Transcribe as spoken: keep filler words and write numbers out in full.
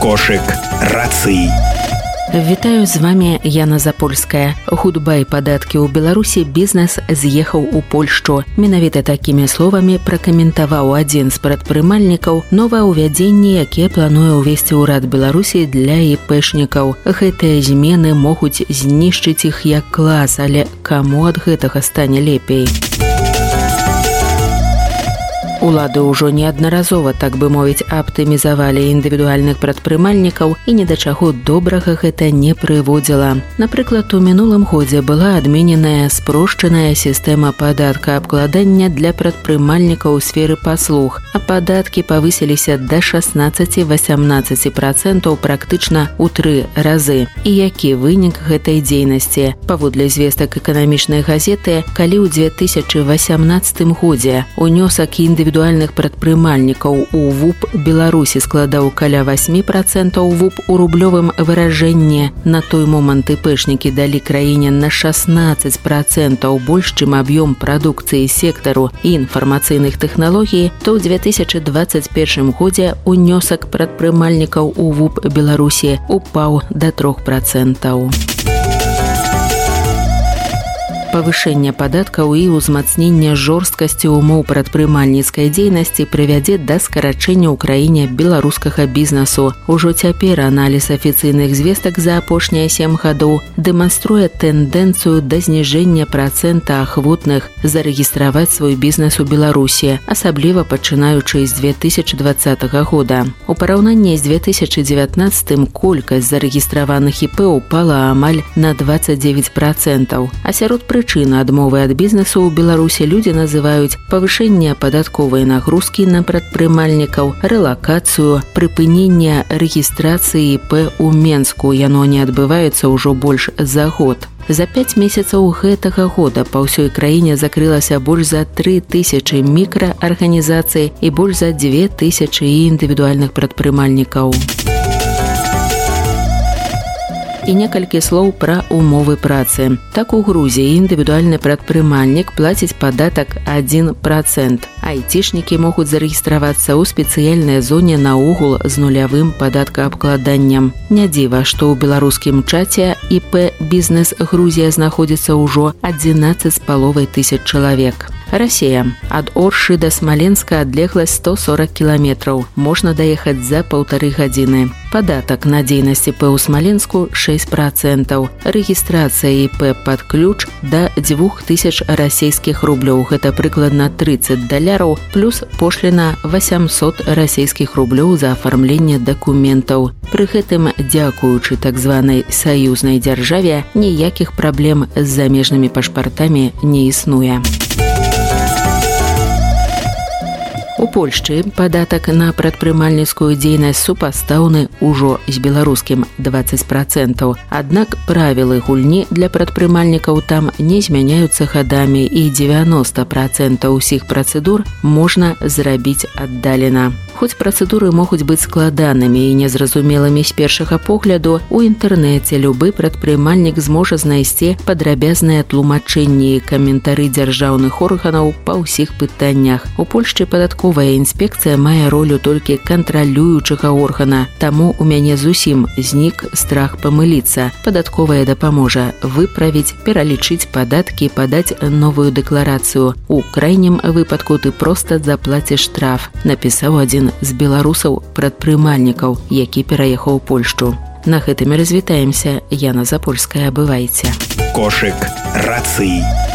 Кошык рацый. Вітаю, з вами Яна Запольская. Худба і падаткі ў Беларусі, бізнес з'ехаў у Польшчу. Менавіта такімі словамі пракаментаваў адзін з прадпрымальнікаў новаўвядзенні, якія плануе ўвесці ўрад Беларусі для іпэшнікаў. Гэтыя змены могуць знішчыць іх як клас, але каму ад гэтага стане лепей? Улады ўжо неаднаразова, так бы мовіць, аптымізавалі індывідуальных прадпрымальнікаў і ні да чаго добрага гэта не прыводзіла. Напрыклад, у мінулым годзе была адмененая спрошчаная сістэма падаткаабкладання для прадпрымальнікаў у сферы паслуг, а падаткі павысіліся да шаснаццаць-васямнаццаць працэнтаў практычна ў тры разы. І які вынік гэтай дзейнасці? Паводле звестак эканамічнай газеты, калі ў дзве тысячы васямнаццатым годзе унёсак індывідуальных індывідуальных прадпрымальнікаў у ВУП Беларусі складаў каля восемь працэнтаў ВУП у рублёвым выражэнні. На той момант іпэшнікі далі краіне на шаснаццаць працэнтаў больш, чым аб'ём прадукцыі сектару і інфармацыйных тэхналогій, то ў дзве тысячы дваццаць першым годзе унёсак прадпрымальнікаў у ВУП Беларусі упаў да трох працэнтаў. Павышэнне падаткаў і ўзмацненне жорсткасці ўмоў прадпрымальніцкай дзейнасці прывядзе да скарачэння ў краіне беларускага бізнесу. Ужо цяпер аналіз афіцыйных звестак за апошнія сем гадоў дэманструе тэндэнцыю да зніжэння працэнта ахвотных зарэгістраваць свой бізнес у Беларусі, асабліва пачынаючы з дзве тысячы дваццатага года. У параўнанні з дзве тысячы дзевятнаццатым колькасць зарэгістраваных ІП упала амаль на дваццаць дзевяць працэнтаў, а сярод прычыны адмовы ад бізнесу ў Беларусі людзі называюць павышэнне падатковай нагрузкі на прадпрымальнікаў, рэлакацыю, прыпыненне рэгістрацыі ІП ў Менску. Яно не адбываецца ўжо больш за год. За пяць месяцаў гэтага года па ўсёй краіне закрылася больш за тры тысячы мікраарганізацый і больш за дзве тысячы індывідуальных прадпрымальнікаў. І некалькі слоў пра умовы працы. Так у Грузіі індывідуальны прадпрымальнік плаціць падатак адзін працэнт. Айцішнікі могуць зарэгістравацца ў спецыяльнай зоне наогул з нулявым падаткаабкладаннем. Не дзіва, што ў беларускім чаце ІП «Бізнес Грузія» знаходзіцца ўжо адзінаццаць з паловай тысяч чалавек. Расія. Ад Оршы да Смаленска адлегласць сто сорок кіламетраў. Можна даехаць за паўтары гадзіны. Падатак на дзейнасць ІП ў Смаленску шэсць працэнтаў. Рэгістрацыя ІП пад ключ да дзвюх тысяч расійскіх рублёў. Гэта прыкладна трыццаць даляраў, плюс пошліна васямсот расійскіх рублёў за афармленне дакументаў. Пры гэтым, дзякуючы так званай саюзнай дзяржаве, ніякіх праблем з замежнымі пашпартамі не існуе. У Польшчы падатак на прадпрымальніцкую дзейнасць супастаўны ўжо з беларускім дваццаць працэнтаў. Аднак правілы гульні для прадпрымальнікаў там не змяняюцца гадамі і дзевяноста працэнтаў усіх працэдур можна зрабіць аддалена. Хоць працэдуры могуць быць складанымі і незразумелымі з першага погляду, у інтэрнэце любы прадпрымальнік зможа знайсці падрабязныя тлумачэнні і каментары дзяржаўных органаў па ўсіх пытаннях. У Польшчы падатковая інспекцыя мае ролю толькі кантралюючага органа, таму у мяне зусім знік страх памыліцца. Падатковая дапаможа выправіць, пералічыць падаткі, падаць новую дэкларацыю. У крайнім выпадку ты проста заплаціш штраф, напісаў адзін з беларусаў прадпрымальнікаў, які пераехаў у Польшчу. На гэтым і развітаемся. Яна Запольская, бывайце. Кошык рацый.